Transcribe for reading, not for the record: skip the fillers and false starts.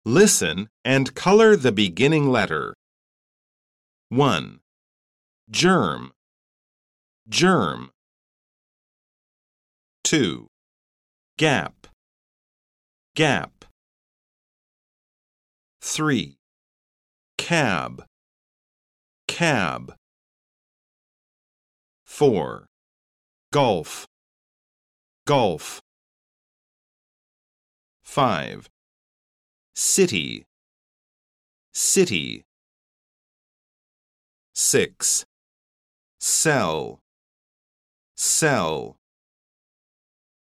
Listen and color the beginning letter. 1. Germ, germ. 2. Gap, gap. 3. Cab, cab. 4. Golf, golf. 5. City, city. 6. Sell, sell.